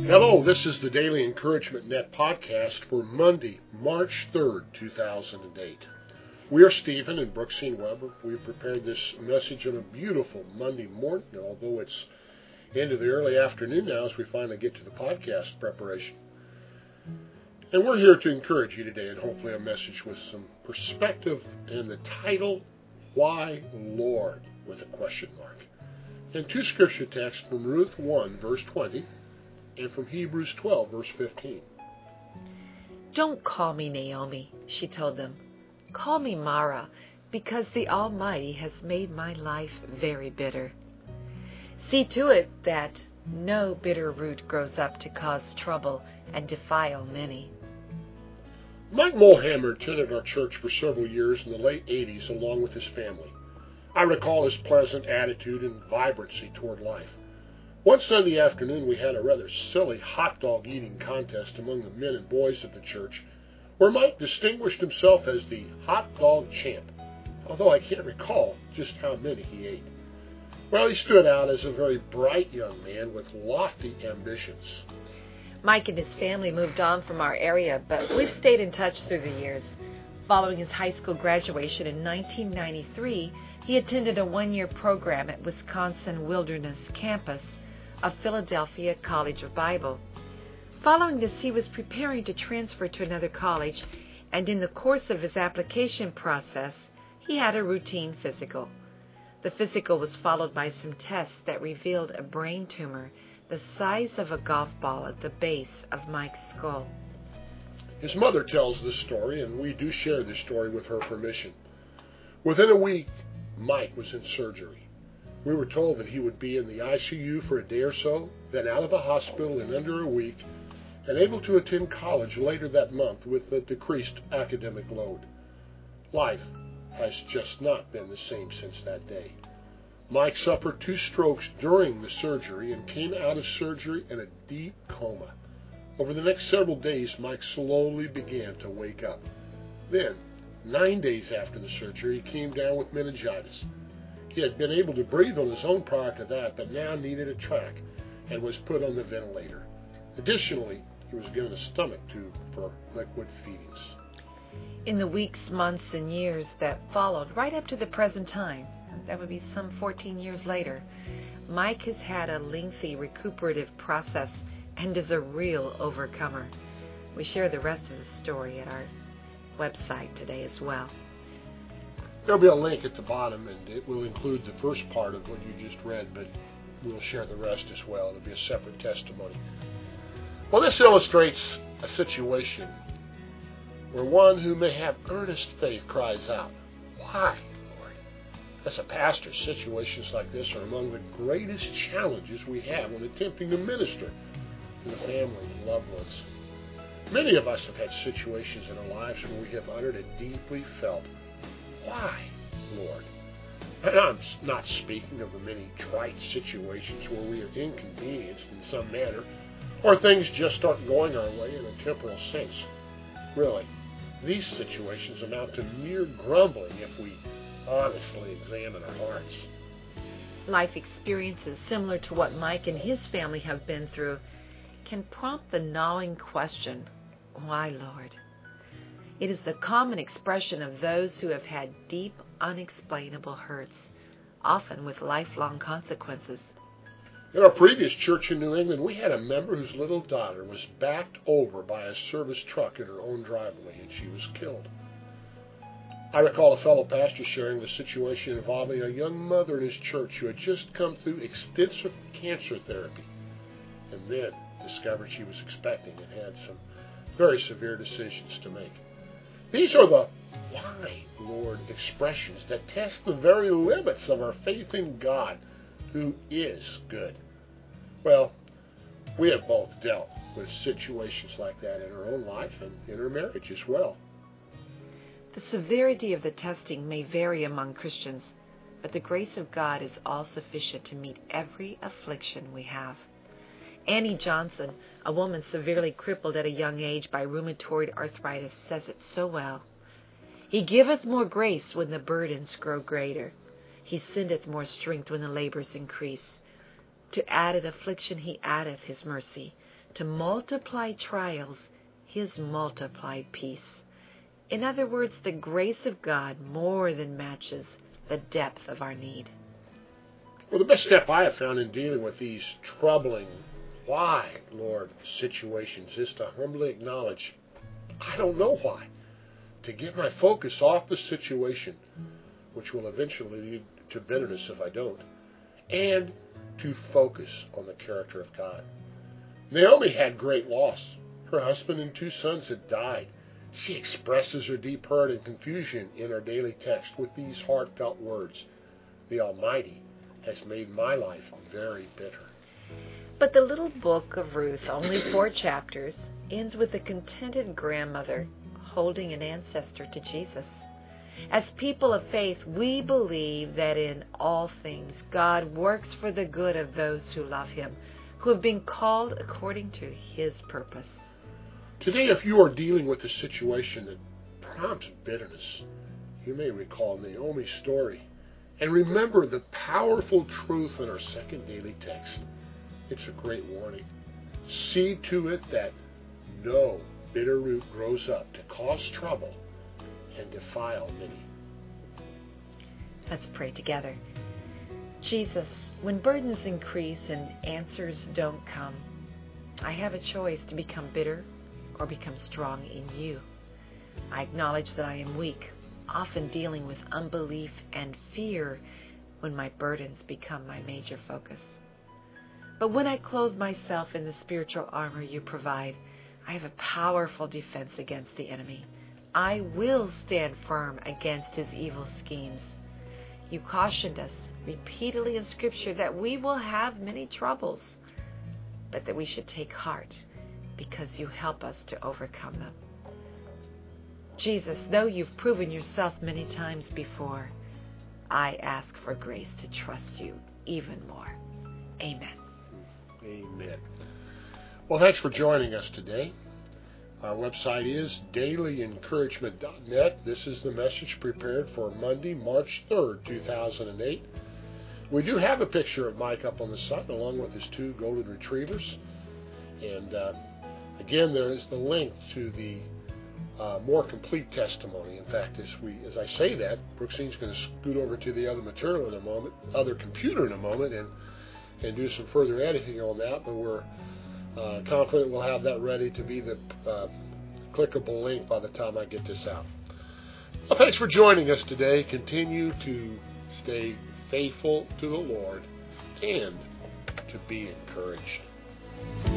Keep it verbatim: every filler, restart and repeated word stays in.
Hello, this is the Daily Encouragement Net podcast for Monday, March third, two thousand eight. We are Stephen and Brooksine Weber. We've prepared this message on a beautiful Monday morning, although it's into the early afternoon now as we finally get to the podcast preparation. And we're here to encourage you today, and hopefully a message with some perspective, and the title, Why Lord, with a question mark. And two scripture texts from Ruth one, verse twenty, and from Hebrews twelve, verse fifteen. "Don't call me Naomi," she told them. "Call me Mara, because the Almighty has made my life very bitter. See to it that no bitter root grows up to cause trouble and defile many." Mike Mulhammer attended our church for several years in the late eighties along with his family. I recall his pleasant attitude and vibrancy toward life. One Sunday afternoon, we had a rather silly hot dog eating contest among the men and boys of the church, where Mike distinguished himself as the hot dog champ, although I can't recall just how many he ate. Well, he stood out as a very bright young man with lofty ambitions. Mike and his family moved on from our area, but we've stayed in touch through the years. Following his high school graduation in nineteen ninety-three, he attended a one-year program at Wisconsin Wilderness Campus of Philadelphia College of Bible. Following this, he was preparing to transfer to another college, and in the course of his application process, he had a routine physical. The physical was followed by some tests that revealed a brain tumor the size of a golf ball at the base of Mike's skull. His mother tells this story, and we do share this story with her permission. Within a week, Mike was in surgery. We were told that he would be in the I C U for a day or so, then out of the hospital in under a week, and able to attend college later that month with a decreased academic load. Life has just not been the same since that day. Mike suffered two strokes during the surgery and came out of surgery in a deep coma. Over the next several days, Mike slowly began to wake up. Then, nine days after the surgery, he came down with meningitis. He had been able to breathe on his own prior to that, but now needed a track and was put on the ventilator. Additionally, he was given a stomach tube for liquid feedings. In the weeks, months, and years that followed, right up to the present time, that would be some fourteen years later, Mike has had a lengthy recuperative process and is a real overcomer. We share the rest of the story at our website today as well. There'll be a link at the bottom, and it will include the first part of what you just read, but we'll share the rest as well. It'll be a separate testimony. Well, this illustrates a situation where one who may have earnest faith cries out, "Why, Lord?" As a pastor, situations like this are among the greatest challenges we have when attempting to minister to the family and loved ones. Many of us have had situations in our lives where we have uttered a deeply felt, "Why, Lord?" And I'm not speaking of the many trite situations where we are inconvenienced in some manner, or things just aren't going our way in a temporal sense. Really, these situations amount to mere grumbling if we honestly examine our hearts. Life experiences similar to what Mike and his family have been through can prompt the gnawing question, "Why, Lord?" It is the common expression of those who have had deep, unexplainable hurts, often with lifelong consequences. In our previous church in New England, we had a member whose little daughter was backed over by a service truck in her own driveway, and she was killed. I recall a fellow pastor sharing the situation involving a young mother in his church who had just come through extensive cancer therapy, and then discovered she was expecting and had some very severe decisions to make. These are the "Why, Lord" expressions that test the very limits of our faith in God, who is good. Well, we have both dealt with situations like that in our own life and in our marriage as well. The severity of the testing may vary among Christians, but the grace of God is all sufficient to meet every affliction we have. Annie Johnson, a woman severely crippled at a young age by rheumatoid arthritis, says it so well. "He giveth more grace when the burdens grow greater. He sendeth more strength when the labors increase. To added affliction he addeth his mercy. to multiply trials, His multiplied peace. In other words, the grace of God more than matches the depth of our need. Well, the best step I have found in dealing with these troubling, why, Lord, situations is to humbly acknowledge, I don't know why. To get my focus off the situation, which will eventually lead to bitterness if I don't, and to focus on the character of God. Naomi had great loss. Her husband and two sons had died. She expresses her deep hurt and confusion in our daily text with these heartfelt words. The Almighty has made my life very bitter. But the little book of Ruth, only four chapters, ends with a contented grandmother holding an ancestor to Jesus. As people of faith, we believe that in all things God works for the good of those who love Him, who have been called according to His purpose. Today, if you are dealing with a situation that prompts bitterness, you may recall Naomi's story and remember the powerful truth in our second daily text. It's a great warning. See to it that no bitter root grows up to cause trouble and defile many. Let's pray together. Jesus, when burdens increase and answers don't come, I have a choice to become bitter or become strong in You. I acknowledge that I am weak, often dealing with unbelief and fear when my burdens become my major focus. But when I clothe myself in the spiritual armor You provide, I have a powerful defense against the enemy. I will stand firm against his evil schemes. You cautioned us repeatedly in Scripture that we will have many troubles, but that we should take heart because You help us to overcome them. Jesus, though You've proven Yourself many times before, I ask for grace to trust You even more. Amen. Amen. Well, thanks for joining us today. Our website is daily encouragement dot net. This is the message prepared for Monday, March third, two thousand eight. We do have a picture of Mike up on the site along with his two golden retrievers. And uh, again, there is the link to the uh, more complete testimony. In fact, as we, as I say that, Brooksine's going to scoot over to the other material in a moment, other computer in a moment, and and do some further editing on that. But we're uh, confident we'll have that ready to be the uh, clickable link by the time I get this out. Well, thanks for joining us today. Continue to stay faithful to the Lord and to be encouraged.